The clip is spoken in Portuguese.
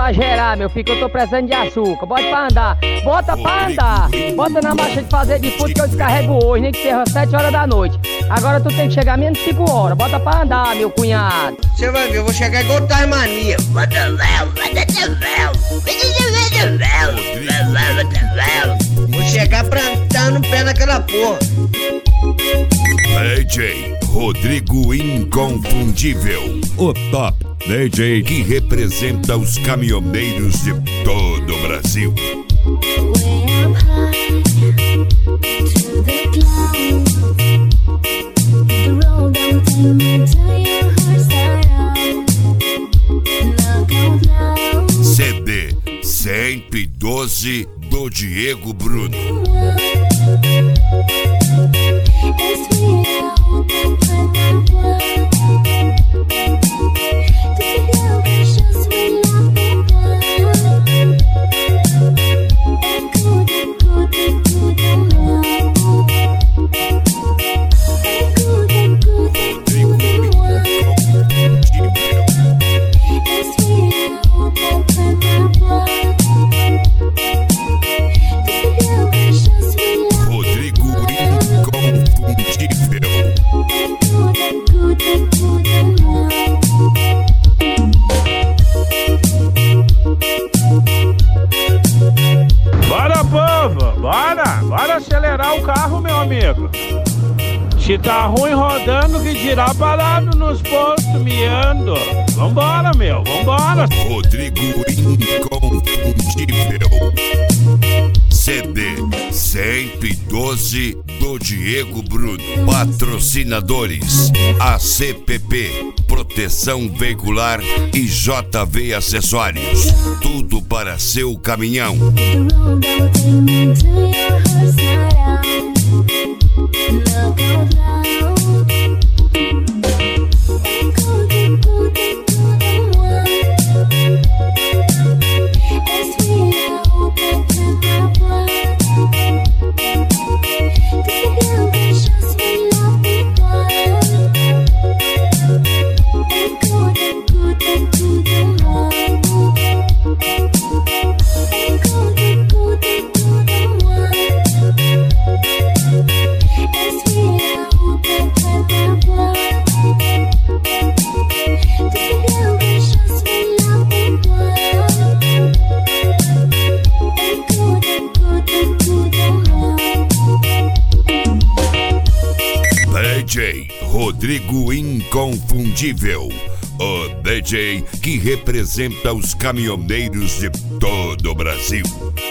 exagerar, meu filho, que eu tô precisando de açúcar. Bota pra andar, bota pra andar. Bota na marcha de fazer de fute que eu descarrego hoje, nem que seja 7 horas da noite. Agora tu tem que chegar menos 5 horas. Bota pra andar, meu cunhado. Você vai ver, eu vou chegar igual Tasmania. Vou chegar plantando o pé naquela porra. DJ Rodrigo Inconfundível, o top DJ que representa os caminhoneiros de todo o Brasil. CD 112 do Diego Bruno. Bora acelerar o carro, meu amigo. Se tá ruim rodando, que dirá parado nos postos, miando. Vambora, meu, vambora. Rodrigo Inconfundível. CD 112 do Diego Bruno. Patrocinadores: ACPP, Proteção Veicular e JV Acessórios. Tudo para seu caminhão. DJ Rodrigo Inconfundível, o DJ que representa os caminhoneiros de todo o Brasil.